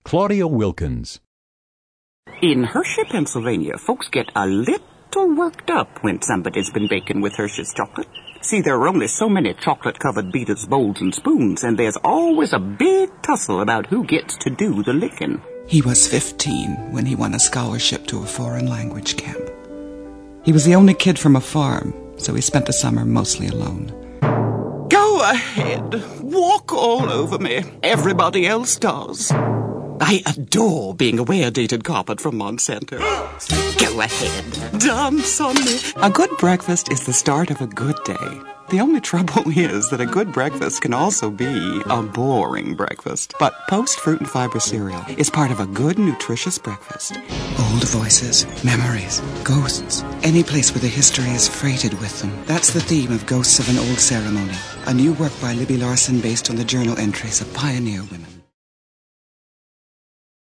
Claudia Wilkins. In Hershey, Pennsylvania, folks get a little worked up when somebody's been baking with Hershey's chocolate. See, there are only so many chocolate-covered beaters, bowls, and spoons, and there's always a big tussle about who gets to do the licking. He was 15 when he won a scholarship to a foreign language camp. He was the only kid from a farm, so he spent the summer mostly alone. Go ahead. Walk all over me. Everybody else does. I adore being a wear-dated carpet from Monsanto. Go ahead. Dance on me. A good breakfast is the start of a good day. The only trouble is that a good breakfast can also be a boring breakfast. But Post Fruit and Fiber cereal is part of a good, nutritious breakfast. Old voices, memories, ghosts. Any place where the history is freighted with them. That's the theme of Ghosts of an Old Ceremony, a new work by Libby Larsen based on the journal entries of pioneer women.